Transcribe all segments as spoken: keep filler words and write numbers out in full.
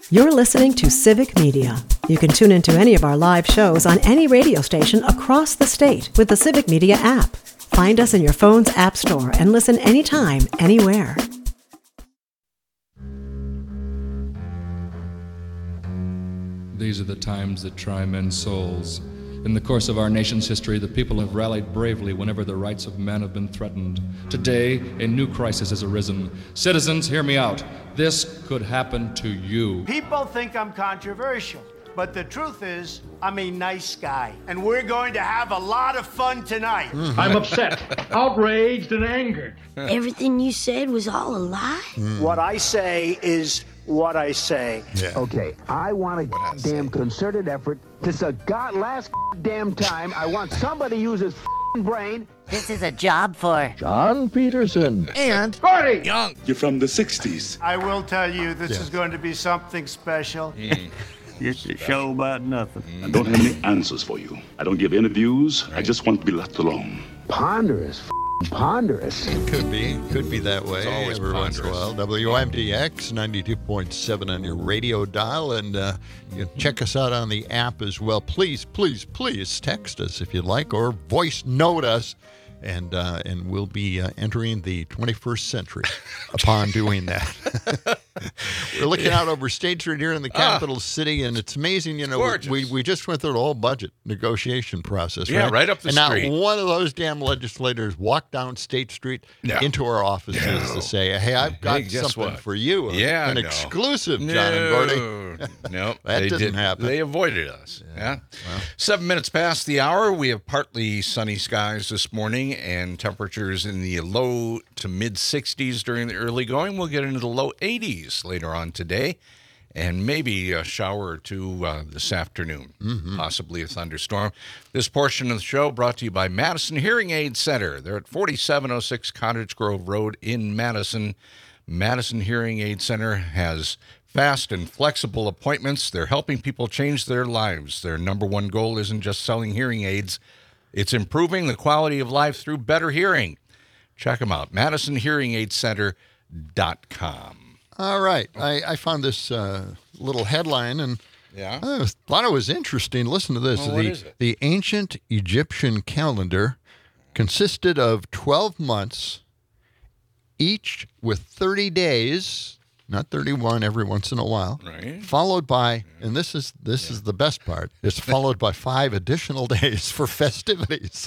You're listening to Civic Media. You can tune into any of our live shows on any radio station across the state with the Civic Media app. Find us in your phone's app store and listen anytime, anywhere. These are the times that try men's souls. In the course of our nation's history, the people have rallied bravely whenever the rights of man have been threatened. Today, a new crisis has arisen. Citizens, hear me out. This could happen to you. People think I'm controversial, but the truth is, I'm a nice guy. And we're going to have a lot of fun tonight. Mm-hmm. I'm upset, outraged, and angered. Everything you said was all a lie? Mm. What I say is what I say. Yeah. Okay, I want a damn concerted effort. This a god last damn time. I want somebody to use his brain. This is a job for John Peterson and Gordy Young. You're from the sixties. I will tell you, this yeah. is going to be something special. Mm. It's a show about nothing. I don't have any answers for you. I don't give interviews. Right. I just want to be left alone. Ponderous. Ponderous. It could be. Could be that way. It's always every once in a while. W M D X ninety-two point seven on your radio dial. And uh, you can check us out on the app as well. Please, please, please text us if you'd like or voice note us. And uh, and we'll be uh, entering the twenty-first century upon doing that. We're looking out over State Street here in the capital ah, city, and it's amazing. You know, we we just went through the whole budget negotiation process. Yeah, right, right up the and street. And not one of those damn legislators walked down State Street no. into our offices no. to say, "Hey, I've got hey, something what? for you." Yeah, an no. exclusive, John no. and Gordy. No, that they didn't did, happen. They avoided us. Yeah. yeah? Well. Seven minutes past the hour. We have partly sunny skies this morning, and temperatures in the low to mid sixties during the early going. We'll get into the low eighties later on today, and maybe a shower or two uh, this afternoon, mm-hmm. possibly a thunderstorm. This portion of the show brought to you by Madison Hearing Aid Center. They're at forty-seven oh six Cottage Grove Road in Madison. Madison Hearing Aid Center has fast and flexible appointments. They're helping people change their lives. Their number one goal isn't just selling hearing aids. It's improving the quality of life through better hearing. Check them out, madison hearing aid center dot com. All right. I, I found this uh, little headline, and yeah. I thought it was interesting. Listen to this. Well, the, what is it? The ancient Egyptian calendar consisted of twelve months, each with thirty days, not thirty-one every once in a while, right. followed by, and this is this yeah. is the best part, it's followed by five additional days for festivities.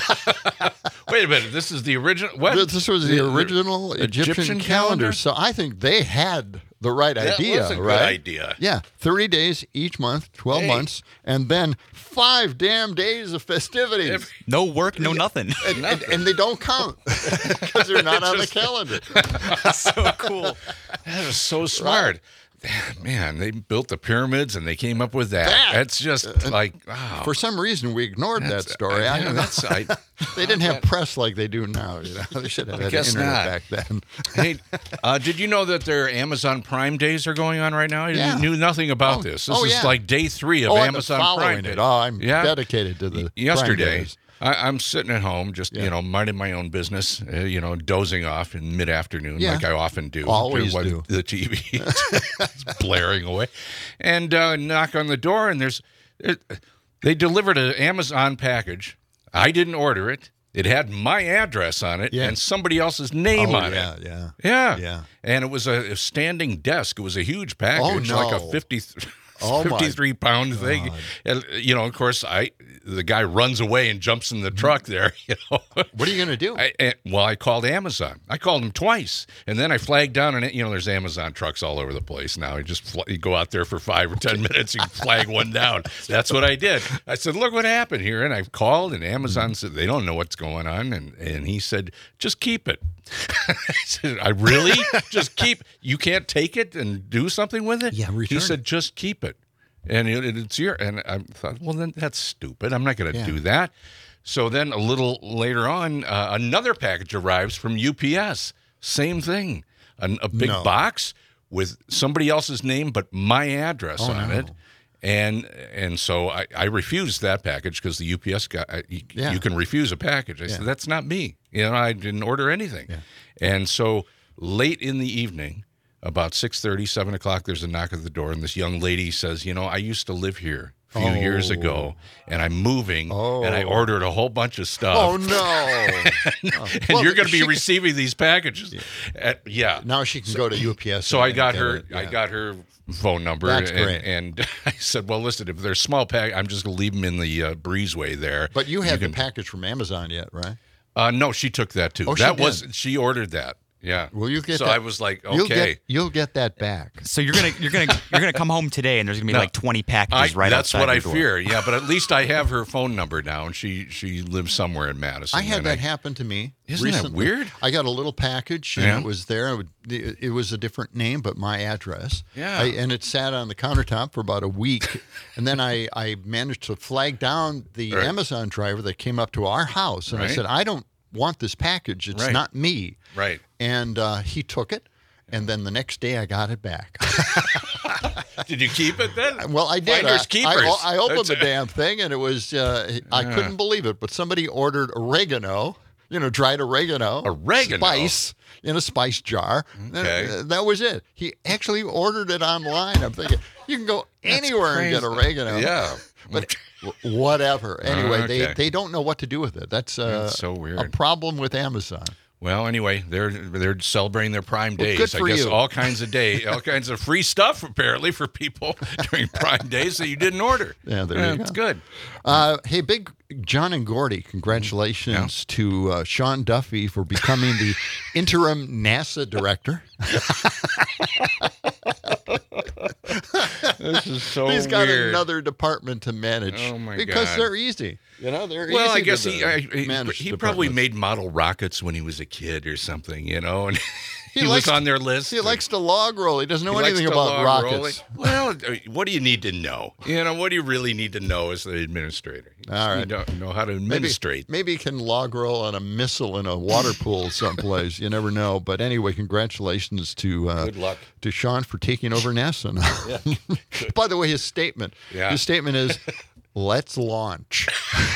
Wait a minute, this is the original, what? This was the, the original the Egyptian, Egyptian calendar? calendar, so I think they had the right that idea, was a right? Good idea. Yeah, thirty days each month, twelve hey. months, and then five damn days of festivities. Every, no work, no nothing. And, nothing. and, and they don't count because they're not on the calendar. So cool. That is so smart. Man, they built the pyramids and they came up with that. that. That's just uh, like, wow. For some reason, we ignored that's, that story. I, I, yeah, that's, I, they didn't have press like they do now. You know? They should have I had guess internet not. back then. Hey, uh, did you know that their Amazon Prime days are going on right now? I yeah. knew nothing about oh, this. This oh, is yeah. like day three of oh, Amazon I'm Prime it. Day. Oh, I'm yeah? dedicated to the Yesterday, Prime days. I, I'm sitting at home, just yeah. you know, minding my own business, uh, you know, dozing off in mid-afternoon, yeah. like I often do. Always while do. The T V is blaring away, and uh, knock on the door, and there's it, they delivered an Amazon package. I didn't order it. It had my address on it yeah. and somebody else's name oh, on yeah, it. Yeah, yeah, yeah. And it was a, a standing desk. It was a huge package, oh, no. like a fifty. Oh fifty-three pound thing. And, you know, of course, I the guy runs away and jumps in the truck there. You know, what are you going to do? I, and, well, I called Amazon. I called them twice, and then I flagged down, and you know, there's Amazon trucks all over the place now. You just fl- you go out there for five or ten minutes, you flag one down. That's what I did. I said, "Look what happened here," and I called, and Amazon said they don't know what's going on, and and he said, "Just keep it." I said, "I really just keep. You can't take it and do something with it." Yeah, return. He said, "Just keep it." And it, it's your, and I thought, well, then that's stupid. I'm not going to yeah. do that. So then a little later on, uh, another package arrives from U P S. Same thing. A, a big no. box with somebody else's name, but my address oh, on no. it. And and so I, I refused that package because the U P S guy, you, yeah. you can refuse a package. I yeah. said, that's not me. You know, I didn't order anything. Yeah. And so late in the evening, About six thirty, seven o'clock, there's a knock at the door, and this young lady says, you know, I used to live here a few Oh. years ago, and I'm moving, Oh. and I ordered a whole bunch of stuff. Oh, no. and Well, you're going to be she- receiving these packages. At- yeah. Now she can go to U P S. So I and got get her. it, I yeah. got her phone number. That's and, great. And I said, "Well, listen, if they're small pack, I'm just gonna leave them in the uh, breezeway there." But you have can, the package from Amazon yet, right? Uh, no, she took that too. Oh, she that did? was she ordered that. Yeah. Well, you get So that. I was like, You'll okay. get, you'll get that back. So you're gonna you're gonna you're gonna come home today, and there's gonna be No. like twenty I, packages right that's outside what your I door. fear. Yeah, but at least I have her phone number now, and she she lives somewhere in Madison. I had and that happen to me. Isn't that recently. weird? I got a little package, and Yeah. it was there. It, would, it, it was a different name, but my address. Yeah. I, and it sat on the countertop for about a week, and then I, I managed to flag down the Right. Amazon driver that came up to our house, and I Right. said, I don't want this package. It's Right. not me. Right. And uh, he took it, and then the next day I got it back. Did you keep it then? Well, I did. Finders I, keepers. I, I opened That's the it. damn thing, and it was, uh, I Yeah. couldn't believe it, but somebody ordered oregano, you know, dried oregano. Oregano? Spice in a spice jar. Okay. Uh, that was it. He actually ordered it online. I'm thinking, you can go anywhere and get crazy. oregano. Yeah. But w- whatever. Anyway, they, Okay. they don't know what to do with it. That's, uh, That's so weird. a problem with Amazon. Well, anyway, they're they're celebrating their Prime Well, Days. good for I guess you. all kinds of day, all kinds of free stuff apparently for people during Prime Days that you didn't order. Yeah, there you It's go. good. Uh, hey, big John and Gordy, congratulations to uh, Sean Duffy for becoming the interim NASA director. This is so He's got weird. another department to manage. Oh, my because God. they're easy. You know, they're Well, easy I guess to he I, he, manage he probably departments. made model rockets when he was a kid or something, you know, and he, He was likes- on their list. He likes to log roll. He doesn't know He likes anything to about log rockets. rolling. Well, what do you need to know? You know, what do you really need to know as the administrator? You All right. You don't know how to Maybe, administrate. maybe he can log roll on a missile in a water pool someplace. You never know. But anyway, congratulations to uh, Good luck. to Sean for taking over NASA now. By the way, his statement. Yeah. His statement is, "Let's launch."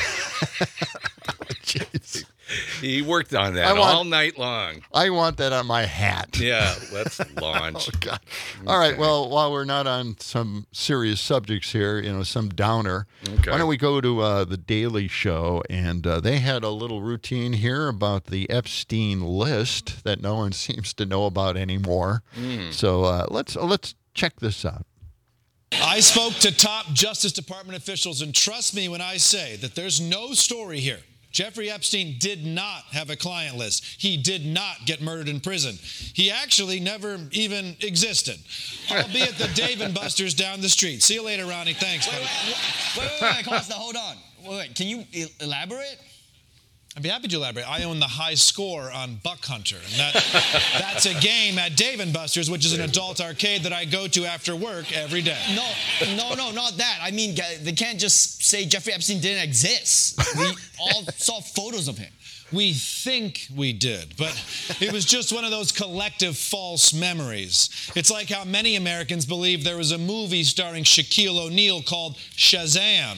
Jeez. He worked on that I want- all night long. I want that on my hat. Yeah, let's launch. Oh, God. All right. Well, while we're not on some serious subjects here, you know, some downer, Okay. why don't we go to uh, the Daily Show? And uh, they had a little routine here about the Epstein list that no one seems to know about anymore. Mm. So uh, let's let's check this out. I spoke to top Justice Department officials, and trust me when I say that there's no story here. Jeffrey Epstein did not have a client list. He did not get murdered in prison. He actually never even existed. I'll be at the Dave and Buster's down the street. See you later, Ronnie. Thanks, buddy. Wait, wait, wait, Costa, hold on. Wait, wait, can you e- elaborate? I'd be happy to elaborate. I own the high score on Buck Hunter. And that, that's a game at Dave and Buster's, which is an adult arcade that I go to after work every day. No, no, no, not that. I mean, they can't just say Jeffrey Epstein didn't exist. We all saw photos of him. We think we did, but it was just one of those collective false memories. It's like how many Americans believe there was a movie starring Shaquille O'Neal called Shazam.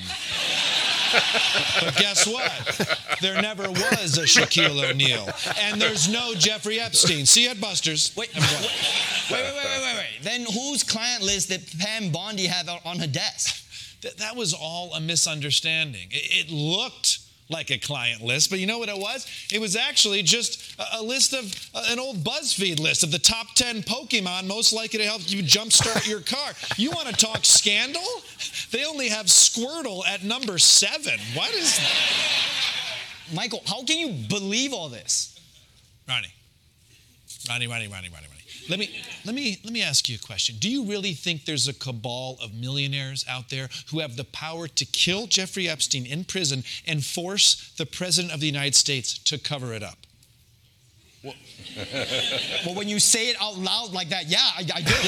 But guess what? There never was a Shaquille O'Neal. And there's no Jeffrey Epstein. See you at Buster's. Wait, wait, wait, wait, wait, wait, wait, wait. Then whose client list did Pam Bondi have on her desk? Th- that was all a misunderstanding. It, it looked like a client list, but you know what it was? It was actually just a, a list of, uh, an old BuzzFeed list of the top ten Pokemon most likely to help you jumpstart your car. You want to talk scandal? They only have Squirtle at number seven. What is that? Michael, how can you believe all this? Ronnie. Ronnie, Ronnie, Ronnie, Ronnie, Ronnie. Let me, let me, let me ask you a question. Do you really think there's a cabal of millionaires out there who have the power to kill Jeffrey Epstein in prison and force the President of the United States to cover it up? Well, well, when you say it out loud like that, yeah, I, I do.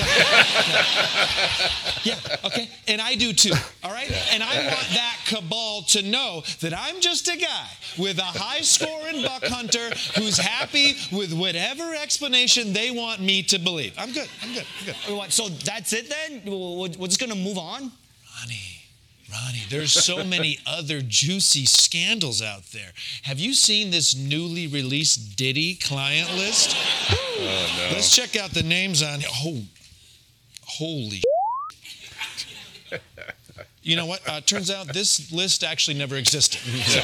Yeah. Yeah, okay. And I do too, all right? And I want that cabal to know that I'm just a guy with a high score in Buck Hunter who's happy with whatever explanation they want me to believe. I'm good, I'm good, I'm good. What, so that's it then? We're we're just gonna move on? Ronnie, Ronnie, there's so many other juicy scandals out there. Have you seen this newly released Diddy client list? Oh, no. Let's check out the names on here. Oh, holy You know what? Uh, turns out this list actually never existed. So.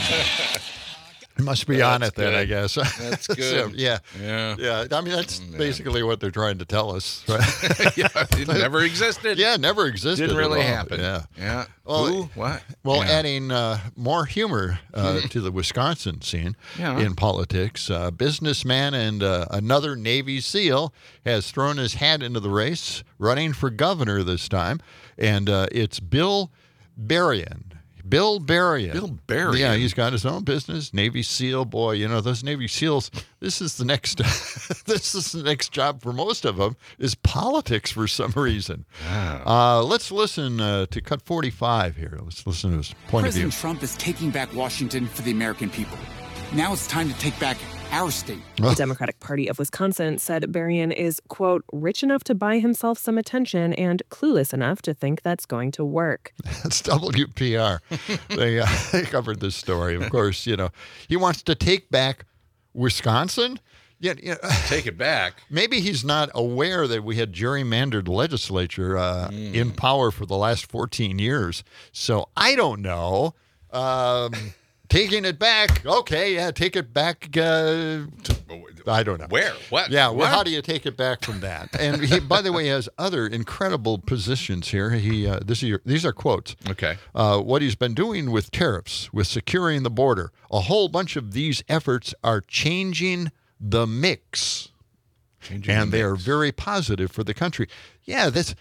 You must be That's on it then, good. I guess. That's good. So, yeah. Yeah. Yeah. I mean, that's Oh, basically what they're trying to tell us. Right? Yeah, it never existed. Yeah, never existed. Didn't at really all. happen. Yeah. Yeah. Well, Who? What? Well, Yeah. adding uh, more humor uh, to the Wisconsin scene Yeah. in politics, uh, businessman and uh, another Navy SEAL has thrown his hat into the race, running for governor this time, and uh, it's Bill Berrien. Bill Berrien. Bill Berrien. Yeah, he's got his own business. Navy SEAL, boy, you know those Navy SEALs. This is the next. This is the next job for most of them is politics for some reason. Uh, let's listen uh, to cut forty-five here. Let's listen to his point President of view. Trump is taking back Washington for the American people. Now it's time to take back our state. The Democratic Party of Wisconsin said Berrien is, quote, rich enough to buy himself some attention and clueless enough to think that's going to work. That's W P R. they, uh, they covered this story. Of course, you know, he wants to take back Wisconsin. Yeah, you know, Take it back. maybe he's not aware that we had gerrymandered legislature uh, mm. in power for the last fourteen years. So I don't know. Um, taking it back. Okay, yeah, take it back. Uh, I don't know. Where? What? Yeah, well, What? how do you take it back from that? And he, by the way, he has other incredible positions here. He uh, this is your, these are quotes. Okay. Uh, what he's been doing with tariffs, with securing the border, a whole bunch of these efforts are changing the mix, Changing and the they are mix. very positive for the country. Yeah, that's.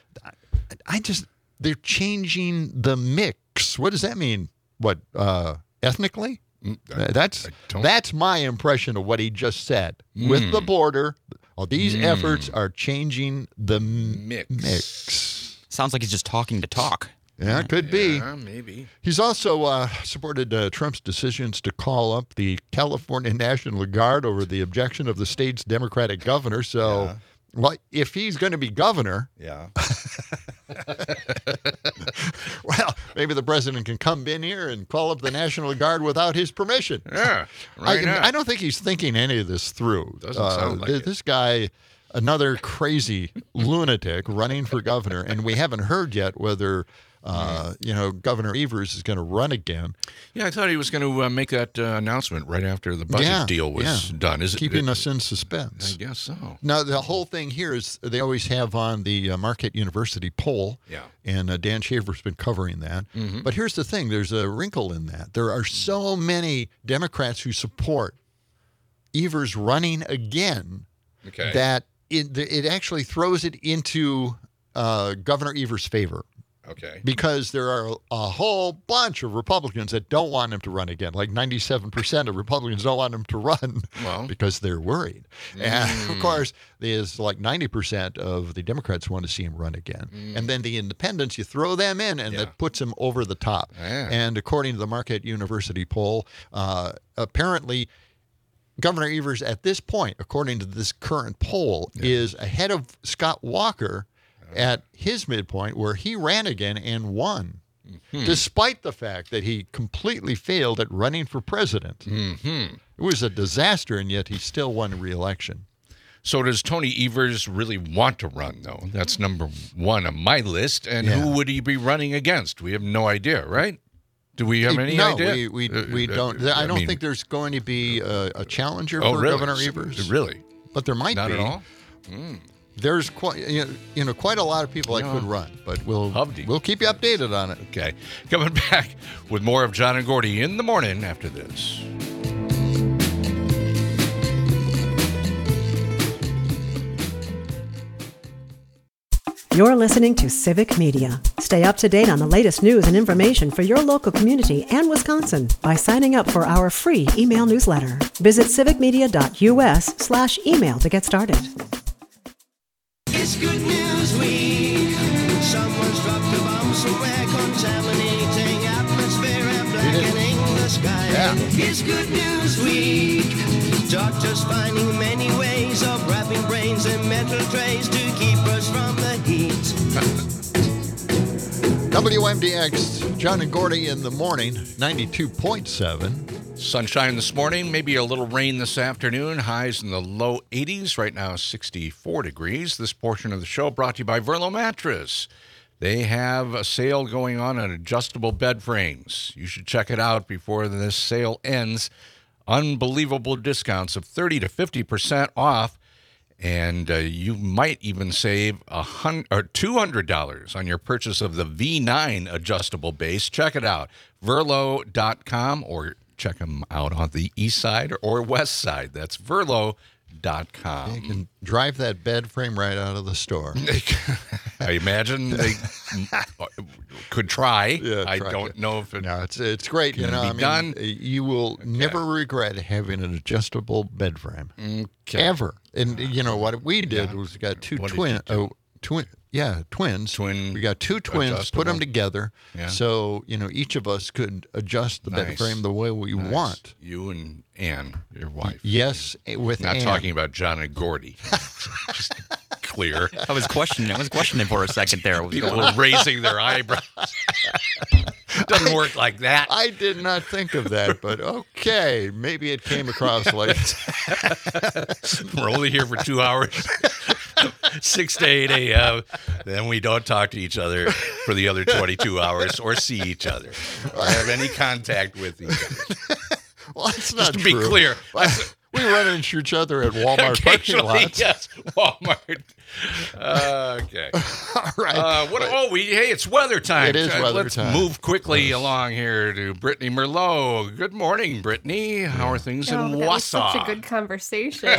I just they're changing the mix. What does that mean? What uh, ethnically? I- That's I don't- that's my impression of what he just said. With the border, all these Mm. efforts are changing the m- Mix. mix. Sounds like he's just talking to talk. Yeah, it could be. Yeah, maybe. He's also uh, supported uh, Trump's decisions to call up the California National Guard over the objection of the state's Democratic governor. So, Yeah. well, if he's going to be governor, Yeah. well, maybe the president can come in here and call up the National Guard without his permission. Yeah. I, Right now. I don't think he's thinking any of this through. Doesn't sound like th- it. This guy, another crazy lunatic running for governor, and we haven't heard yet whether, uh, you know, Governor Evers is going to run again. Yeah, I thought he was going to uh, make that uh, announcement right after the budget Yeah, deal was yeah. done. Is it Keeping it, us in suspense. I guess so. Now, the whole thing here is they always have on the uh, Marquette University poll. Yeah. And uh, Dan Shaver's been covering that. Mhm. But here's the thing. There's a wrinkle in that. There are so many Democrats who support Evers running again Okay. that it, it actually throws it into uh, Governor Evers' favor. Okay. Because there are a whole bunch of Republicans that don't want him to run again. Like ninety-seven percent of Republicans don't want him to run Well. because they're worried. And of course, there's like ninety percent of the Democrats want to see him run again. And then the independents, you throw them in and Yeah. that puts him over the top. Yeah. And according to the Marquette University poll, uh, apparently Governor Evers at this point, according to this current poll, is ahead of Scott Walker at his midpoint where he ran again and won, Mm-hmm. despite the fact that he completely failed at running for president. Mm-hmm. It was a disaster, and yet he still won re-election. So does Tony Evers really want to run, though? That's number one on my list. And Yeah. who would he be running against? We have no idea, right? Do we have any no, idea? we we, Uh, we uh, don't. I don't mean- think there's going to be a, a challenger Oh, for really? Governor So- Evers. Really? But there might Not be. at all? Mm. There's quite you know, you know quite a lot of people that Yeah. could run, but we'll Hubdy. we'll keep you updated on it. Okay. Coming back with more of John and Gordy in the morning after this. You're listening to Civic Media. Stay up to date on the latest news and information for your local community and Wisconsin by signing up for our free email newsletter. Visit civicmedia.us slash email to get started. It's Good News Week. Someone's dropped a bomb somewhere, contaminating atmosphere and blackening the sky. Yeah. It's Good News Week. Doctors finding many ways of wrapping brains in metal trays to keep us from the heat. W M D X, John and Gordy in the morning, ninety-two point seven. Sunshine this morning, maybe a little rain this afternoon. Highs in the low eighties. Right now, sixty-four degrees. This portion of the show brought to you by Verlo Mattress. They have a sale going on on adjustable bed frames. You should check it out before this sale ends. Unbelievable discounts of thirty to fifty percent off. And uh, you might even save a hundred or two hundred dollars on your purchase of the V nine adjustable base. Check it out, verlo dot com, or check them out on the east side or west side. That's verlo dot com. You can drive that bed frame right out of the store. I imagine they could try. Yeah, I try don't it. know if it No, it's it's great. can You know, be I mean, done. you will never regret having an adjustable bed frame Okay. ever. And you know what we did was we got two What did twin, you do? oh, twin, yeah, twins. Twin We got two twins, put adjustable. them together, Yeah. so you know each of us could adjust the bed Nice. frame the way we Nice. want. You and Ann, your wife. Yes, with Not Ann. talking about John and Gordy. Just clear. I was questioning. I was questioning for a second there. What was People going were on? raising their eyebrows. Doesn't work like that. I did not think of that, but okay, maybe it came across like We're only here for two hours, six to eight a.m. Then we don't talk to each other for the other twenty-two hours or see each other or have any contact with each other. well, that's not Just to be true. clear, We run into each other at Walmart parking occasionally, lots. yes, Walmart. Uh, okay. All right. Uh, what, oh, we hey, it's weather time. It is Uh, weather Let's time. move quickly along here to Brittany Merlot. Good morning, Brittany. How are things Oh, in that was Wausau? such a good conversation.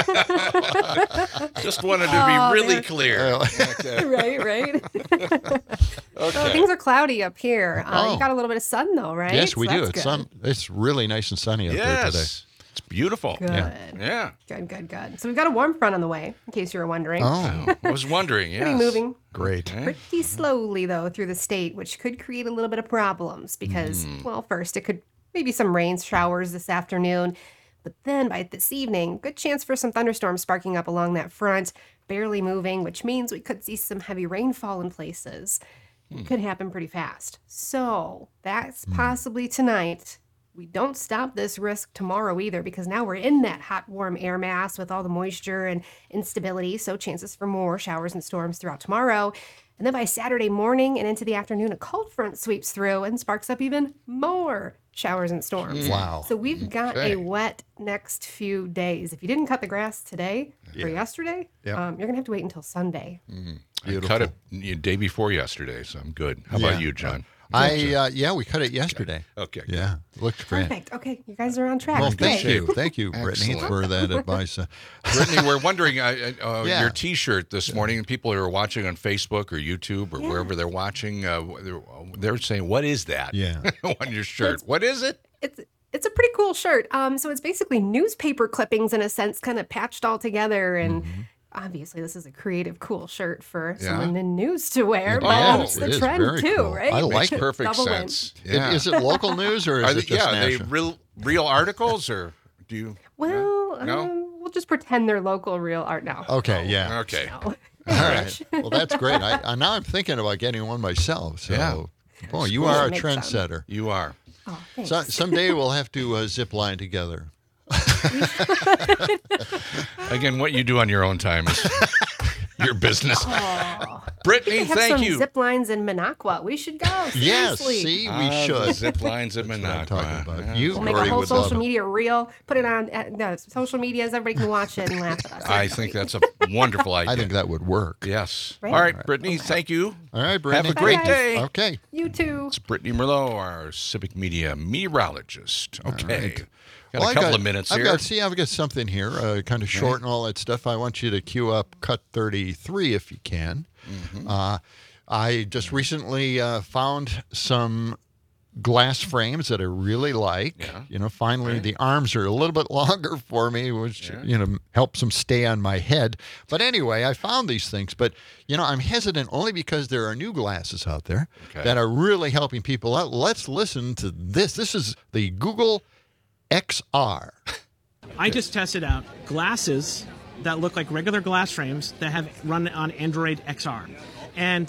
Just wanted to Oh, be really there- clear. Okay. right, right. So Okay. things are cloudy up here. Uh, Oh. You got a little bit of sun though, right? Yes, we So do. that's It's good. sun. It's really nice and sunny up there today. Yes. It's beautiful. Good. Yeah. Yeah. Good, good, good. So we've got a warm front on the way, in case you were wondering. Oh, I was wondering, Pretty yes. moving great. Okay. pretty slowly though through the state, which could create a little bit of problems because, Mm. well, first it could maybe some rain showers this afternoon, but then by this evening, good chance for some thunderstorms sparking up along that front, barely moving, which means we could see some heavy rainfall in places. It could happen pretty fast. So that's possibly tonight. We don't stop this risk tomorrow either because now we're in that hot, warm air mass with all the moisture and instability. So chances for more showers and storms throughout tomorrow. And then by Saturday morning and into the afternoon, a cold front sweeps through and sparks up even more showers and storms. Wow. So we've got Okay. a wet next few days. If you didn't cut the grass today or yesterday, Yep. um, you're going to have to wait until Sunday. I cut it the day before yesterday, so I'm good. How about Yeah. you, John? I uh, yeah, we cut it yesterday. Okay. Yeah, looked great. Perfect. Okay, you guys are on track. Well, Good. thank you, thank you, Brittany, Excellent. for that advice. Uh, Brittany, we're wondering uh, uh, Yeah. your T-shirt this morning. People who are watching on Facebook or YouTube or Yeah. wherever they're watching, uh, they're, they're saying, "What is that?" Yeah. on your shirt. It's- What is it? It's it's a pretty cool shirt. Um, so it's basically newspaper clippings in a sense, kind of patched all together. And obviously, this is a creative, cool shirt for Yeah. someone in news to wear. It But is. it's It the is trend very too, cool. right? I like Makes it. perfect Double win. sense. Is- Yeah. Is it local news or is Are it they, just yeah, are they national? real real articles or do you? Well, No? um, we'll just pretend they're local, real art now. Okay, yeah. Okay. No. All right. Well, that's great. I, I now I'm thinking about getting one myself. So, Yeah. boy, you cool. are a Make some. trendsetter. You are. Oh, thanks. So, someday we'll have to uh, zip line together. Again, what you do on your own time is your business. Oh. Brittany, They have thank some you. zip lines in Minocqua. We should go. Yes, Seriously. see, we Ah, should. the zip lines at That's what I'm Minocqua. talking about. Yeah. You, We'll make Corey, a whole would love social it. media reel, put it on uh, no, social medias. Everybody can watch it and laugh at us. I think that's a wonderful idea. I think that would work. Yes. Right. All right, Brittany, thank you. All right, Brittany. Have a great Bye, day. guys. Okay. You too. It's Brittany Merlot, our civic media meteorologist. Okay. right. Got Well, a I couple got- of minutes I've here. Got, see, I've got something here, uh, kind of short and all that stuff. I want you to cue up cut thirty-three if you can. Mm-hmm. Uh, I just recently uh, found some glass frames that I really like. Yeah. You know, finally the arms are a little bit longer for me, which, Yeah. you know, helps them stay on my head. But anyway, I found these things. But, you know, I'm hesitant only because there are new glasses out there Okay. that are really helping people out. Let's listen to this. This is the Google X R. I just tested out glasses that look like regular glass frames that have run on Android X R. And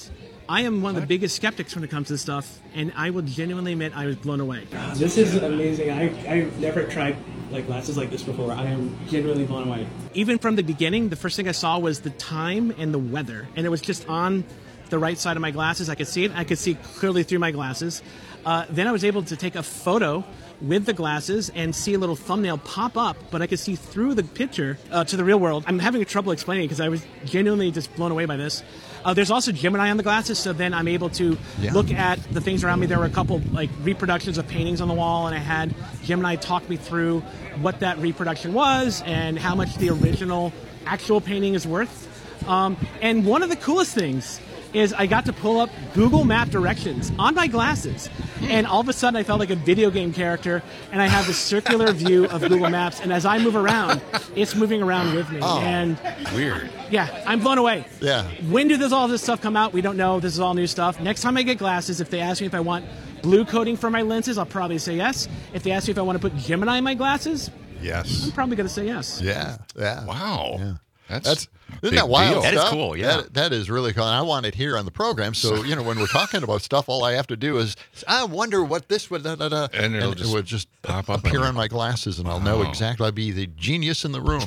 I am one of the biggest skeptics when it comes to this stuff, and I will genuinely admit I was blown away. This is amazing. I, I've never tried like glasses like this before. I am genuinely blown away. Even from the beginning, the first thing I saw was the time and the weather, and it was just on the right side of my glasses. I could see it. I could see clearly through my glasses. Uh, then I was able to take a photo with the glasses and see a little thumbnail pop up, but I could see through the picture uh, to the real world. I'm having trouble explaining it because I was genuinely just blown away by this. Uh, there's also Gemini on the glasses, so then I'm able to yeah. look at the things around me. There were a couple like reproductions of paintings on the wall, and I had Gemini talk me through what that reproduction was and how much the original actual painting is worth. Um, and one of the coolest things is I got to pull up Google Map directions on my glasses, and all of a sudden I felt like a video game character, and I have this circular view of Google Maps, and as I move around, it's moving around with me. Oh, and weird. Yeah, I'm blown away. Yeah. When did this all this stuff come out? We don't know. This is all new stuff. Next time I get glasses, if they ask me if I want blue coating for my lenses, I'll probably say yes. If they ask me if I want to put Gemini in my glasses, yes, I'm probably going to say yes. Yeah, yeah. Wow. Yeah. That's, That's isn't big that wild deal. stuff? That is cool, yeah. That, that is really cool. And I want it here on the program. So, you know, when we're talking about stuff, all I have to do is, I wonder what this would, da, da, da, and, it'll and just it would just pop up appear on, on my glasses, and I'll wow. know exactly. I'll be the genius in the room.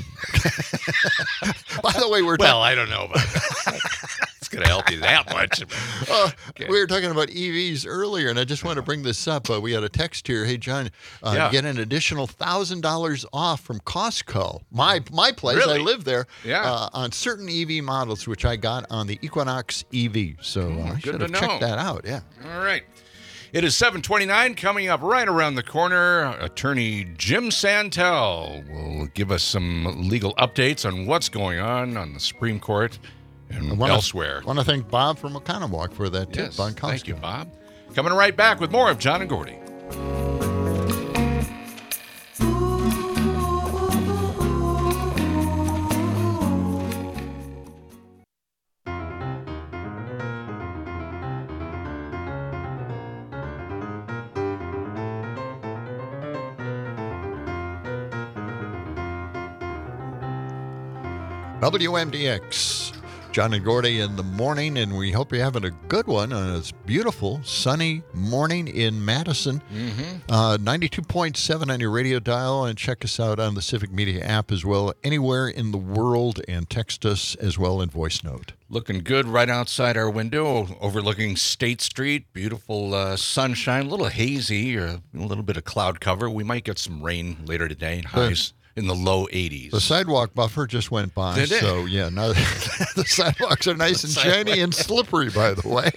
By the way, we're well, talking. I don't know about that. It's going to help you that much. Uh, Okay. We were talking about E Vs earlier, and I just want to bring this up. Uh, we had a text here. Hey, John, uh, Yeah. get an additional one thousand dollars off from Costco. My my place, Really? I live there, Yeah. uh, on certain E V models, which I got on the Equinox E V. So uh, I good should to have know. checked that out. Yeah. All right. It is seven twenty-nine. Coming up right around the corner, attorney Jim Santel will give us some legal updates on what's going on on the Supreme Court and I wanna, elsewhere. I want to thank Bob from Oconomowoc for that tip Yes, on Costco. thank you, Bob. Coming right back with more of John and Gordy. W M D X, John and Gordy in the morning, and we hope you're having a good one on this beautiful, sunny morning in Madison. Mm-hmm. Uh, ninety-two point seven on your radio dial, and check us out on the Civic Media app as well, anywhere in the world, and text us as well in voice note. Looking good right outside our window, overlooking State Street. Beautiful uh, sunshine, a little hazy, or a little bit of cloud cover. We might get some rain later today, and highs in the low eighties. The sidewalk buffer just went by, Did it? so yeah, now the sidewalks are nice and shiny and slippery, by the way.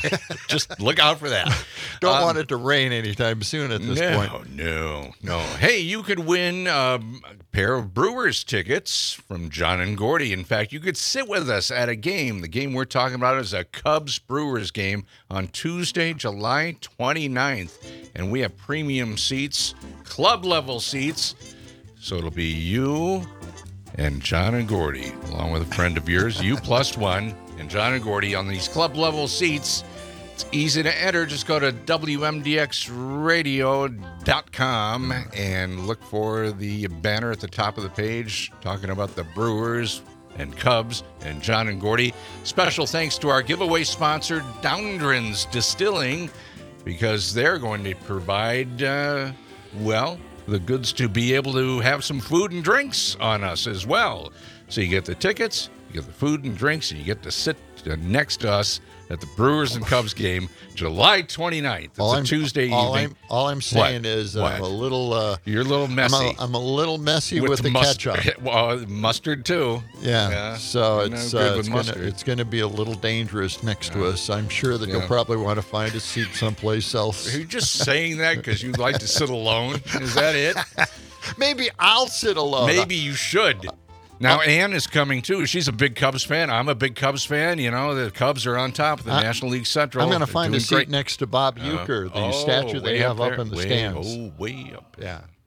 Just look out for that. Don't Um, want it to rain anytime soon at this no, point. No, no, Hey, you could win um, a pair of Brewers tickets from John and Gordy. In fact, you could sit with us at a game. The game we're talking about is a Cubs-Brewers game on Tuesday, July twenty-ninth. And we have premium seats, club-level seats. So it'll be you and John and Gordy, along with a friend of yours, you plus one, and John and Gordy on these club-level seats. It's easy to enter. Just go to W M D X radio dot com and look for the banner at the top of the page talking about the Brewers and Cubs and John and Gordy. Special thanks to our giveaway sponsor, Downdrans Distilling, because they're going to provide, uh, well, the goods to be able to have some food and drinks on us as well. So you get the tickets, you get the food and drinks, and you get to sit uh, next to us at the Brewers and Cubs game, July twenty-ninth. It's all a I'm, Tuesday all evening. I'm, all I'm saying What? is uh, What? I'm a little... Uh, You're a little messy. I'm a, I'm a little messy with, the mustard. ketchup. Well, mustard, too. Yeah, Yeah, so I'm it's no good uh, with it's gonna, mustard. it's going to be a little dangerous next to us. I'm sure that Yeah. you'll probably want to find a seat someplace else. Are you just saying that because you like to sit alone? Is that it? Maybe I'll sit alone. Maybe you should. Now, Ann is coming, too. She's a big Cubs fan. I'm a big Cubs fan. You know, the Cubs are on top of the I- National League Central. I'm going to They're find a doing seat great. next to Bob Uh, Euchre, the oh, statue they way have up there. in the way, stands. Oh, way up. Yeah.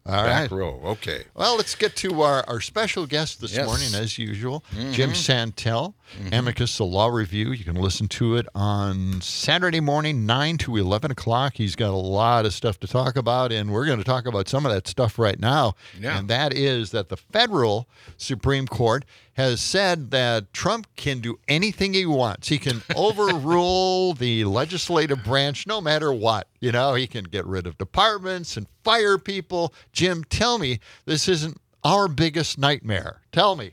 All Back right. row. Okay. Well, let's get to our, our special guest this Yes. morning, as usual, Mhm. Jim Santel, Mhm. Amicus, the Law Review. You can listen to it on Saturday morning, nine to eleven o'clock. He's got a lot of stuff to talk about, and we're going to talk about some of that stuff right now. Yeah. And that is that the federal Supreme Court has said that Trump can do anything he wants. He can overrule the legislative branch no matter what. You know, he can get rid of departments and fire people. Jim, tell me this isn't our biggest nightmare. Tell me.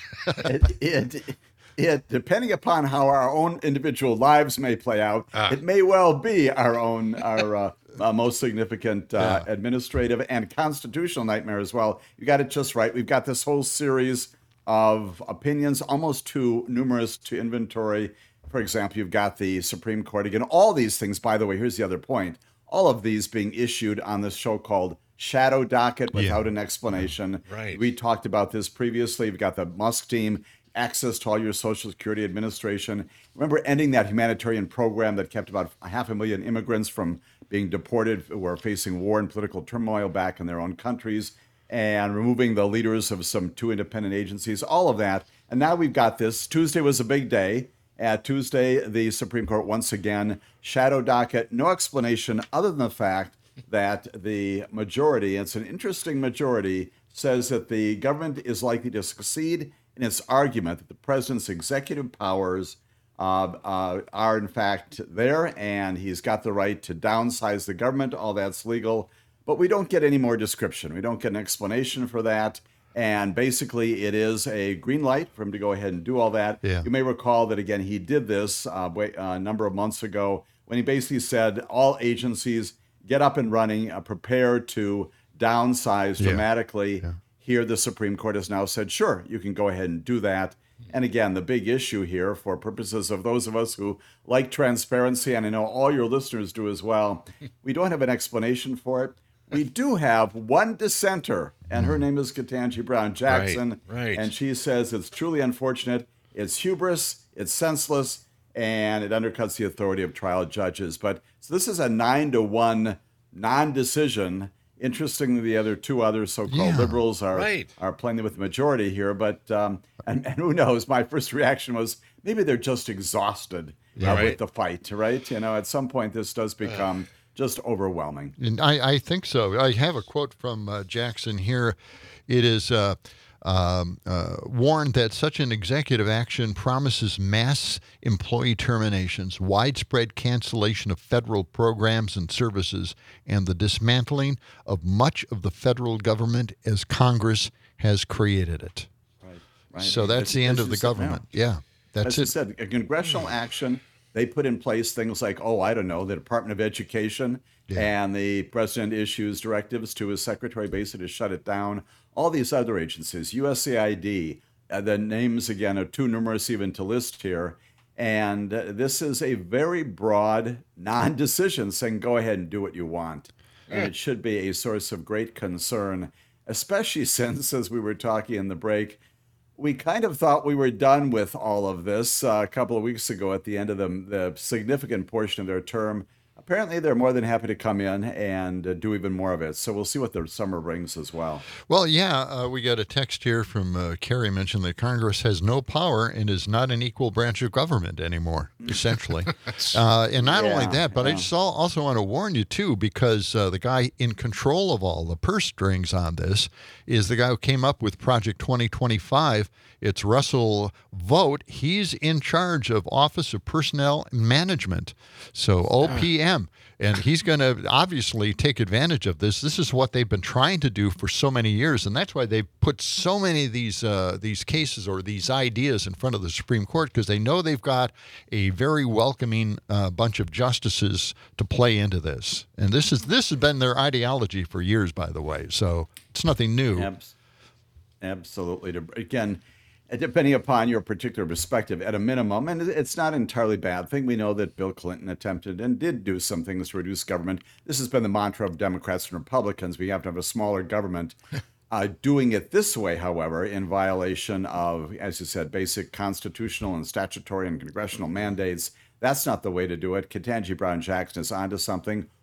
it, it, it, depending upon how our own individual lives may play out, Ah. it may well be our own, our uh, uh, most significant uh, administrative and constitutional nightmare as well. You got it just right. We've got this whole series of opinions, almost too numerous to inventory. For example, you've got the Supreme Court. Again, all these things, by the way, here's the other point. All of these being issued on this show called Shadow Docket without an explanation. Right. We talked about this previously. We've got the Musk team, access to all your Social Security Administration. Remember ending that humanitarian program that kept about a half a million immigrants from being deported who are facing war and political turmoil back in their own countries, and removing the leaders of some two independent agencies, all of that. And now we've got this. Tuesday was a big day. At Tuesday, the Supreme Court once again, shadow docket, no explanation other than the fact that the majority, it's an interesting majority, says that the government is likely to succeed in its argument that the president's executive powers uh, uh, are in fact there, and he's got the right to downsize the government. All that's legal. But we don't get any more description. We don't get an explanation for that. And basically, it is a green light for him to go ahead and do all that. Yeah. You may recall that, again, he did this uh, way, uh, a number of months ago when he basically said all agencies get up and running, uh, prepare to downsize Yeah. dramatically. Yeah. Here, the Supreme Court has now said, sure, you can go ahead and do that. And again, the big issue here, for purposes of those of us who like transparency, and I know all your listeners do as well, we don't have an explanation for it. We do have one dissenter, and her name is Ketanji Brown Jackson. Right, right. And she says it's truly unfortunate. It's hubris, it's senseless, and it undercuts the authority of trial judges. But so this is a nine to one non-decision. Interestingly, the other two other so-called Yeah, liberals are right. are playing with the majority here. But um, and, and who knows? My first reaction was maybe they're just exhausted Yeah. uh, Right. with the fight, right? You know, at some point this does become just overwhelming. And I, I think so. I have a quote from uh, Jackson here. It is uh, um, uh, warned that such an executive action promises mass employee terminations, widespread cancellation of federal programs and services, and the dismantling of much of the federal government as Congress has created it. Right. Right. So that's As- the end as of you the said, government. yeah. Yeah, that's As you it. said, a congressional action. They put in place things like, oh, I don't know, the Department of Education, and the president issues directives to his secretary basically to shut it down. All these other agencies, U S A I D, uh, the names again are too numerous even to list here. And uh, this is a very broad non-decision saying, go ahead and do what you want. And it should be a source of great concern, especially since, as we were talking in the break, we kind of thought we were done with all of this uh, a couple of weeks ago at the end of the, the significant portion of their term. Apparently, they're more than happy to come in and uh, do even more of it. So we'll see what the summer brings as well. Well, yeah, uh, we got a text here from uh, Kerry mentioned that Congress has no power and is not an equal branch of government anymore, essentially. uh, and not only Yeah, that, but I yeah. just al- also want to warn you, too, because uh, the guy in control of all the purse strings on this is the guy who came up with Project twenty twenty-five. It's Russell Vogt. He's in charge of Office of Personnel Management, so O P M. And he's going to obviously take advantage of this. This is what they've been trying to do for so many years, and that's why they put so many of these uh, these cases or these ideas in front of the Supreme Court, because they know they've got a very welcoming uh, bunch of justices to play into this. And this is this has been their ideology for years, by the way. So it's nothing new. Abs- absolutely. To- Again, depending upon your particular perspective, at a minimum, and it's not an entirely bad thing. We know that Bill Clinton attempted and did do some things to reduce government. This has been the mantra of Democrats and Republicans. We have to have a smaller government. Uh, doing it this way, however, in violation of, as you said, basic constitutional and statutory and congressional mandates, that's not the way to do it. Ketanji Brown Jackson is onto something.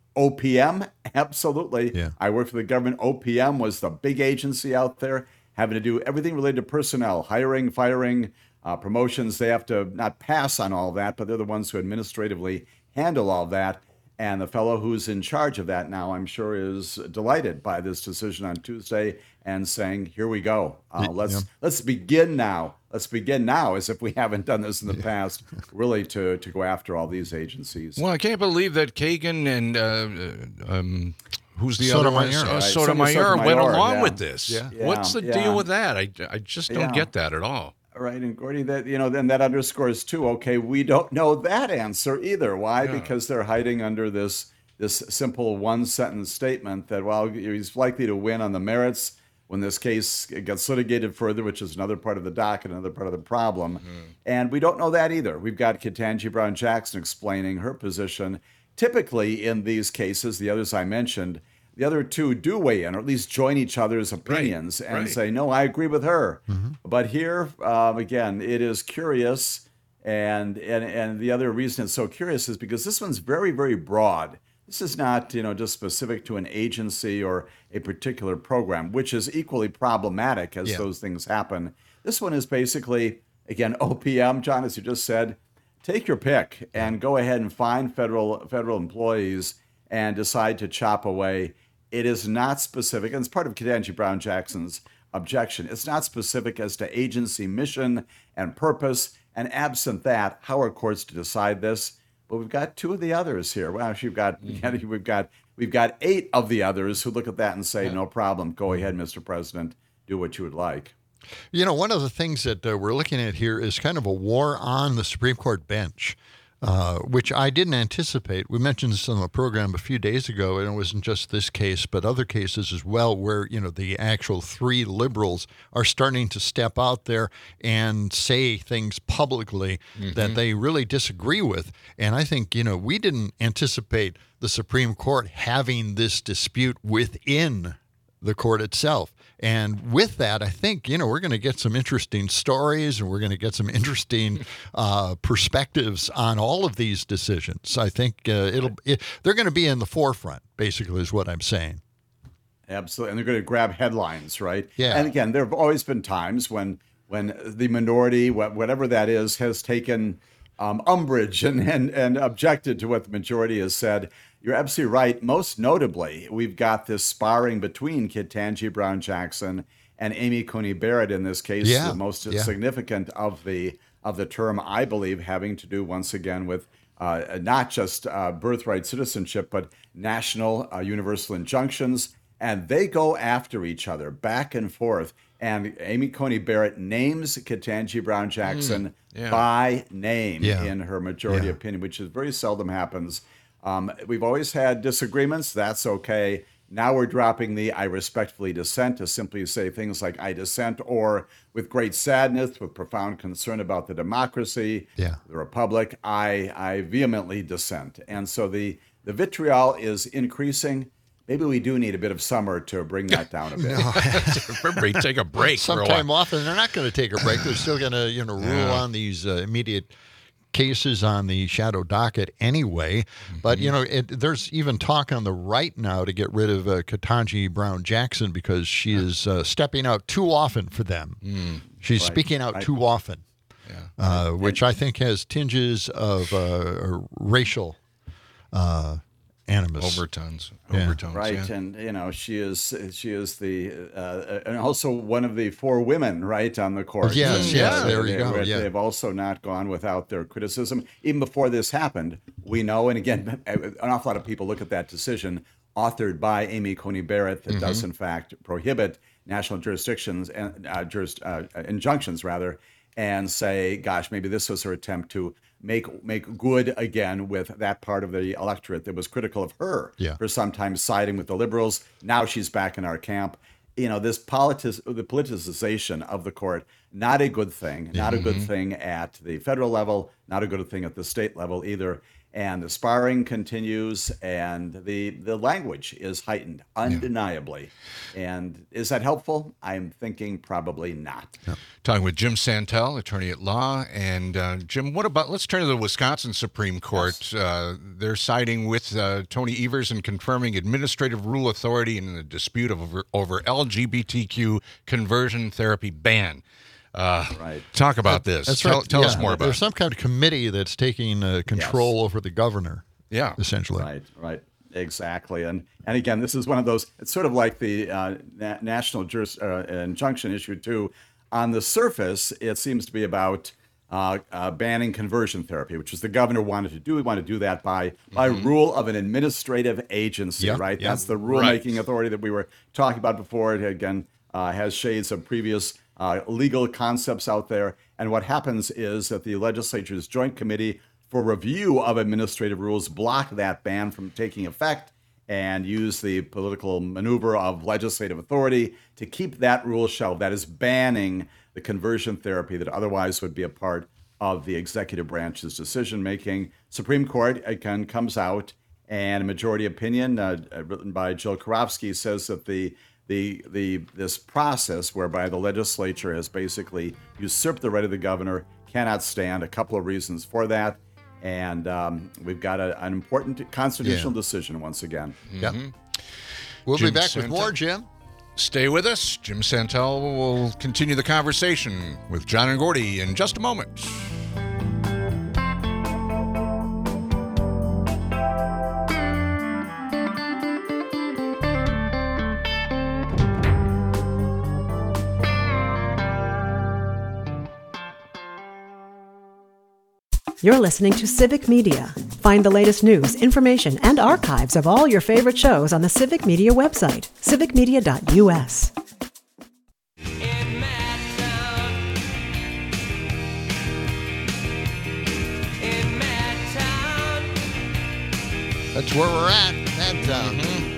O P M, absolutely. Yeah. I worked for the government. O P M was the big agency out there having to do everything related to personnel, hiring, firing, uh, promotions. They have to not pass on all that, but they're the ones who administratively handle all that. And the fellow who's in charge of that now, I'm sure, is delighted by this decision on Tuesday and saying, here we go. Uh, let's yeah. let's begin now. Let's begin now, as if we haven't done this in the past, really to, to go after all these agencies. Well, I can't believe that Kagan and uh, um, who's the other one? Sotomayor. Uh, Right, Sotomayor Sotomayor, went along yeah. with this. Yeah. Yeah, What's the yeah. deal with that? I, I just don't Yeah. get that at all. Right, and Gordy, that you know, then that underscores too. Okay, we don't know that answer either. Why? Yeah. Because they're hiding under this this simple one sentence statement that while he's likely to win on the merits when this case gets litigated further, which is another part of the docket, another part of the problem, Mm-hmm. and we don't know that either. We've got Ketanji Brown Jackson explaining her position. Typically, in these cases, the others I mentioned, the other two do weigh in, or at least join each other's opinions and right. say, no, I agree with her. But here, um, again, it is curious. And, and and the other reason it's so curious is because this one's very, very broad. This is not, you know, just specific to an agency or a particular program, which is equally problematic as Yeah. those things happen. This one is basically, again, O P M, John, as you just said, take your pick and go ahead and find federal federal employees and decide to chop away. It is not specific, and it's part of Ketanji Brown Jackson's objection. It's not specific as to agency mission and purpose, and absent that, how are courts to decide this? But we've got two of the others here. Well, actually, we've got we've got we've got eight of the others who look at that and say, no problem, go ahead, Mister President, do what you would like. You know, one of the things that uh, we're looking at here is kind of a war on the Supreme Court bench, uh, which I didn't anticipate. We mentioned this on the program a few days ago, and it wasn't just this case, but other cases as well, where, you know, the actual three liberals are starting to step out there and say things publicly Mm-hmm. that they really disagree with. And I think, you know, we didn't anticipate the Supreme Court having this dispute within the court itself. And with that, I think, you know, we're going to get some interesting stories and we're going to get some interesting uh, perspectives on all of these decisions. I think uh, it'll it, they're going to be in the forefront, basically, is what I'm saying. Absolutely. And they're going to grab headlines, right? Yeah. And again, there have always been times when when the minority, wh- whatever that is, has taken um, umbrage and, and, and objected to what the majority has said. You're absolutely right. Most notably, we've got this sparring between Ketanji Brown Jackson and Amy Coney Barrett in this case, Yeah, the most yeah. significant of the of the term, I believe, having to do once again with uh, not just uh, birthright citizenship, but national uh, universal injunctions. And they go after each other back and forth. And Amy Coney Barrett names Ketanji Brown Jackson Mm, yeah. by name Yeah. in her majority Yeah. opinion, which is very seldom happens. Um, we've always had disagreements. That's okay. Now we're dropping the I respectfully dissent to simply say things like I dissent, or with great sadness, with profound concern about the democracy, Yeah. the republic, I, I vehemently dissent. And so the, the vitriol is increasing. Maybe we do need a bit of summer to bring that down a bit. Everybody take a break for a Sometime while. off, and they're not going to take a break. They're still going to, you know, rule Yeah. on these uh, immediate cases on the shadow docket anyway. But, you know, it, there's even talk on the right now to get rid of uh, Ketanji Brown Jackson because she is uh, stepping out too often for them. Mm. She's Right, speaking out right. too often, uh, which I think has tinges of uh, racial uh, animus. Overtones. Yeah. Overtones. Right, yeah. and you know she is she is the uh, and also one of the four women right on the court. Yes, So, yes, uh, there you they- go, they- yeah. They've also not gone without their criticism. Even before this happened, we know, and again, an awful lot of people look at that decision authored by Amy Coney Barrett that does in fact prohibit national jurisdictions and uh, juris, uh, injunctions rather, and say, gosh, maybe this was her attempt to make make good again with that part of the electorate that was critical of her Yeah. for sometimes siding with the liberals. Now she's back in our camp. You know, this politis- the politicization of the court, not a good thing, not a good thing at the federal level, not a good thing at the state level either. And the sparring continues, and the the language is heightened undeniably. Yeah. And is that helpful? I'm thinking probably not. Yeah. Talking with Jim Santel, attorney at law. And uh, Jim, what about, let's turn to the Wisconsin Supreme Court. Yes. Uh, they're siding with uh, Tony Evers and confirming administrative rule authority in the dispute over, over L G B T Q conversion therapy ban. Uh, right. Talk about this. That's tell right. tell yeah. us more about There's it. some kind of committee that's taking uh, control yes. over the governor. Yeah. Essentially. Right, right. Exactly. And and again, this is one of those, it's sort of like the uh, na- national juris, uh, injunction issue, too. On the surface, it seems to be about uh, uh, banning conversion therapy, which is the governor wanted to do. He wanted to do that by, mm-hmm. by rule of an administrative agency, yep, right? yep. That's the rulemaking right. authority that we were talking about before. It, again, uh, has shades of previous Uh, legal concepts out there. And what happens is that the legislature's Joint Committee for Review of Administrative Rules block that ban from taking effect and use the political maneuver of legislative authority to keep that rule shelved. That is banning the conversion therapy that otherwise would be a part of the executive branch's decision making. Supreme Court, again, comes out, and a majority opinion uh, written by Jill Karofsky says that the The, the this process whereby the legislature has basically usurped the right of the governor cannot stand. A couple of reasons for that, and um, we've got a, an important constitutional yeah. decision once again. Mm-hmm. Yep. We'll Jim be back Santel. with more, Jim. Stay with us. Jim Santel will continue the conversation with John and Gordy in just a moment. You're listening to Civic Media. Find the latest news, information, and archives of all your favorite shows on the Civic Media website, civic media dot u s. That's where we're at, Madtown.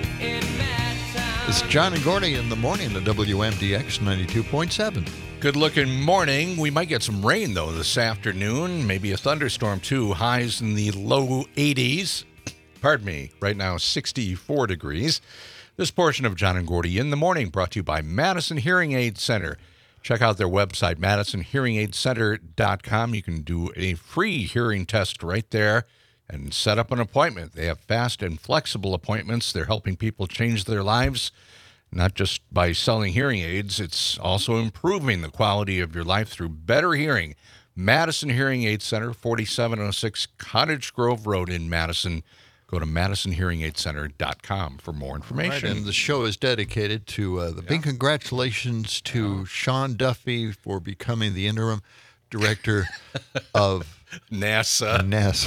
It's John and Gordy in the morning at W M D X ninety-two point seven. Good looking morning. We might get some rain, though, this afternoon. Maybe a thunderstorm, too. Highs in the low eighties. Pardon me. Right now, sixty-four degrees. This portion of John and Gordy in the morning brought to you by Madison Hearing Aid Center. Check out their website, madison hearing aid center dot com. You can do a free hearing test right there and set up an appointment. They have fast and flexible appointments. They're helping people change their lives, not just by selling hearing aids. It's also improving the quality of your life through better hearing. Madison Hearing Aid Center, forty-seven oh six Cottage Grove Road in Madison. Go to madison hearing aid center dot com for more information. Right, and the show is dedicated to uh, the yeah. big congratulations to yeah. Sean Duffy for becoming the interim director of NASA. NASA.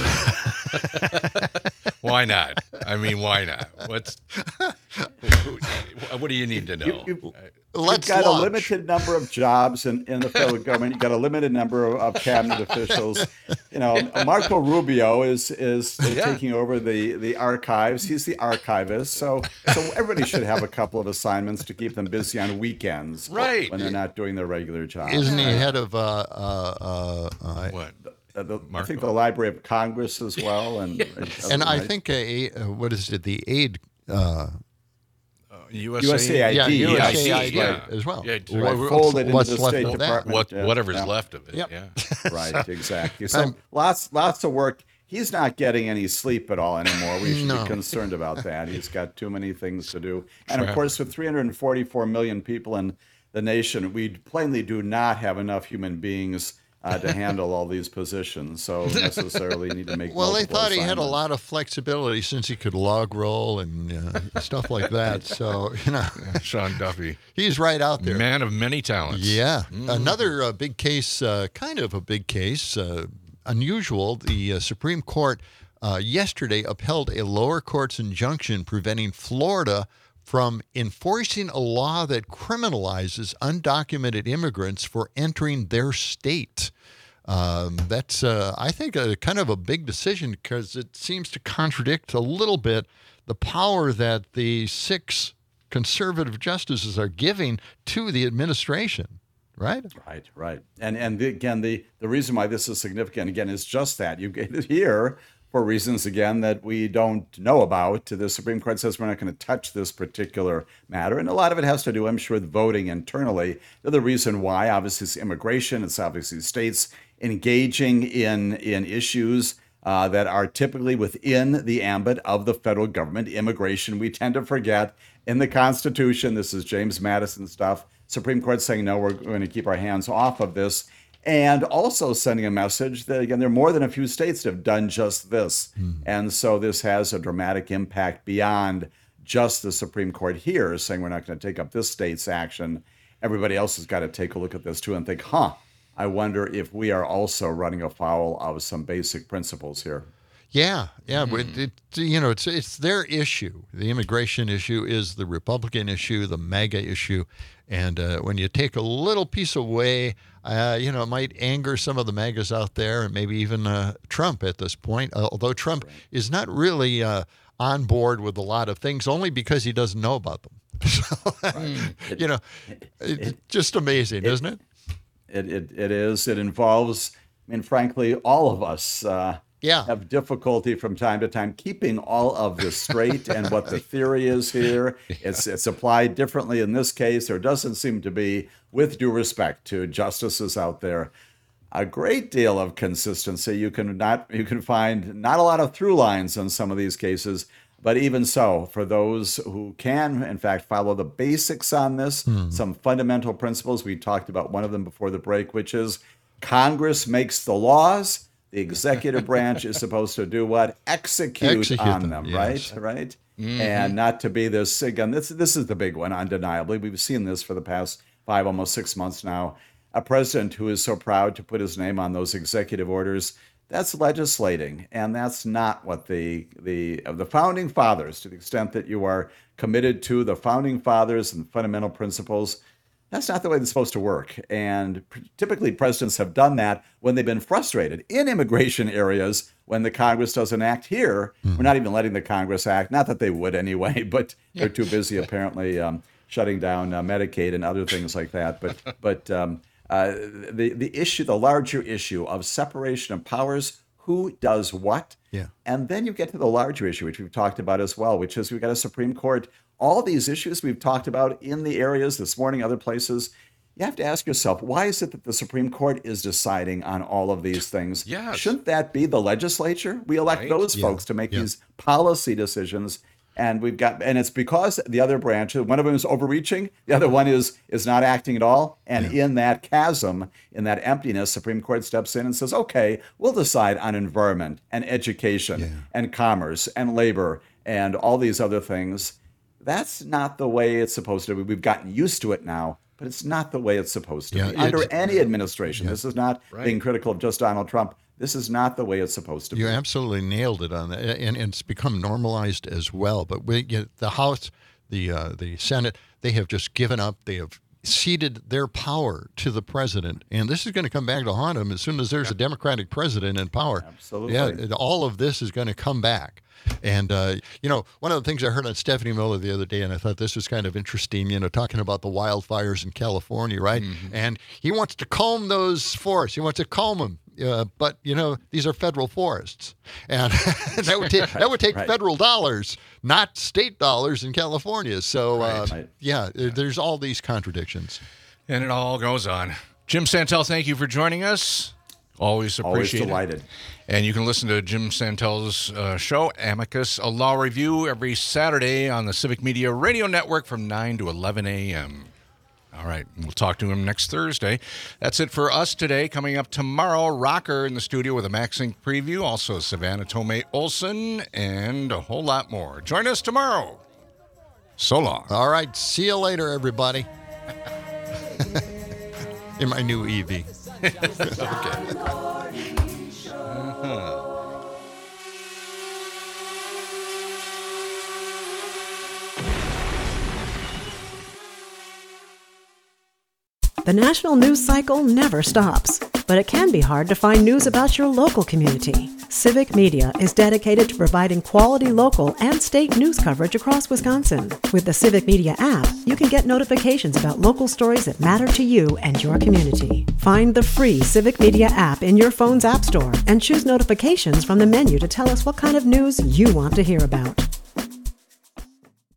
Why not? I mean, why not? What's what do you need to know? You, you, Let's You've got launch. a limited number of jobs in, in the federal government. You've got a limited number of, of cabinet officials. You know, Marco Rubio is is Yeah. taking over the, the archives. He's the archivist. So so everybody should have a couple of assignments to keep them busy on weekends, Right. when they're not doing their regular job. Isn't he head of uh, uh, uh, uh, What? Uh, the, I think the Library of Congress as well, and Yes. And I think a, uh, what is it? The aid. Uh, U U S A I D, yeah, U S A I yeah. D Yeah. as well. Yeah, Right, What- folded into what's the left State of that? Department. What yeah, whatever's yeah. left of it. Yep. Yeah. Right, exactly. So Um, lots, lots of work. He's not getting any sleep at all anymore. We should No. be concerned about that. He's got too many things to do. And of Traffic. course, with three hundred forty-four million people in the nation, we plainly do not have enough human beings uh, to handle all these positions. So necessarily need to make. Well, they multiple thought he had a assignments. lot of flexibility since he could log roll and uh, stuff like that. So, you know, Sean Duffy, he's right out there. man of many talents. Yeah. Mm. Another uh, big case, uh, kind of a big case, uh, unusual. The uh, Supreme Court uh, yesterday upheld a lower court's injunction preventing Florida from enforcing a law that criminalizes undocumented immigrants for entering their state. Um, that's, uh, I think, a kind of a big decision because it seems to contradict a little bit the power that the six conservative justices are giving to the administration, right? Right, right. And and the, again, the, the reason why this is significant, again, is just that. You get it here, for reasons, again, that we don't know about. The Supreme Court says we're not going to touch this particular matter. And a lot of it has to do, I'm sure, with voting internally. The other reason why, obviously, is immigration. It's obviously states engaging in, in issues uh, that are typically within the ambit of the federal government. Immigration, we tend to forget. In the Constitution, this is James Madison stuff. Supreme Court saying, no, we're going to keep our hands off of this. And also sending a message that, again, there are more than a few states that have done just this. Mm. And so this has a dramatic impact beyond just the Supreme Court here saying we're not going to take up this state's action. Everybody else has got to take a look at this too and think, huh, I wonder if we are also running afoul of some basic principles here. Yeah, yeah, mm. but it, you know, it's it's their issue. The immigration issue is the Republican issue, the MAGA issue, and uh, when you take a little piece away, uh, you know, it might anger some of the MAGAs out there, and maybe even uh, Trump at this point. Uh, although Trump right. is not really uh, on board with a lot of things, only because he doesn't know about them. So, right. you know, it, it's just amazing, it, isn't it? It, it it is. It involves, I mean, frankly, all of us. Uh, Yeah. have difficulty from time to time keeping all of this straight and what the theory is here. It's it's applied differently in this case. There doesn't seem to be, with due respect to justices out there, a great deal of consistency. You can not you can find not a lot of through lines in some of these cases, but even so, for those who can, in fact, follow the basics on this, hmm. some fundamental principles. We talked about one of them before the break, which is Congress makes the laws. The executive branch is supposed to do what? Execute, Execute on them, them yes. right? Right? Mm-hmm. And not to be this, again, this, this is the big one, undeniably. We've seen this for the past five, almost six months now. A president who is so proud to put his name on those executive orders, that's legislating. And that's not what the, the, of the founding fathers, to the extent that you are committed to the founding fathers and fundamental principles, that's not the way it's supposed to work. And typically presidents have done that when they've been frustrated in immigration areas when the Congress doesn't act here. Mm-hmm. We're not even letting the Congress act. Not that they would anyway, but yeah. they're too busy apparently um, shutting down uh, Medicaid and other things like that. But but um, uh, the, the issue, the larger issue of separation of powers, who does what? Yeah. And then you get to the larger issue, which we've talked about as well, which is we've got a Supreme Court. All these issues we've talked about in the areas this morning, other places, you have to ask yourself, why is it that the Supreme Court is deciding on all of these things? Yes. Shouldn't that be the legislature? We elect right. those yeah. folks to make yeah. these policy decisions. And we've got, and it's because the other branch, one of them is overreaching, the other one is is not acting at all. And yeah. in that chasm, in that emptiness, Supreme Court steps in and says, okay, we'll decide on environment and education yeah. and commerce and labor and all these other things. That's not the way it's supposed to be. We've gotten used to it now, but it's not the way it's supposed to yeah, be. Under any administration, yeah. this is not right. being critical of just Donald Trump. This is not the way it's supposed to be. You absolutely nailed it on that, and, and it's become normalized as well. But we, you know, the House, the uh, the Senate, they have just given up. They have ceded their power to the president, and this is going to come back to haunt them as soon as there's yeah. a Democratic president in power. Absolutely. Yeah, all of this is going to come back. And, uh, you know, one of the things I heard on Stephanie Miller the other day, and I thought this was kind of interesting, you know, talking about the wildfires in California, right? Mm-hmm. And he wants to calm those forests. He wants to calm them. Uh, but, you know, these are federal forests. And that would, ta- that would take right. federal dollars, not state dollars in California. So, uh, right. yeah, yeah, there's all these contradictions. And it all goes on. Jim Santel, thank you for joining us. Always appreciate Always delighted. It. And you can listen to Jim Santel's uh, show, Amicus, a Law Review, every Saturday on the Civic Media Radio Network from nine to eleven a.m. All right, we'll talk to him next Thursday. That's it for us today. Coming up tomorrow, Rocker in the studio with a MaxInc preview, also Savannah Tomei Olson, and a whole lot more. Join us tomorrow. So long. All right, see you later, everybody. In my new E V. Okay. Uh-huh. The national news cycle never stops, but it can be hard to find news about your local community. Civic Media is dedicated to providing quality local and state news coverage across Wisconsin. With the Civic Media app, you can get notifications about local stories that matter to you and your community. Find the free Civic Media app in your phone's app store and choose notifications from the menu to tell us what kind of news you want to hear about.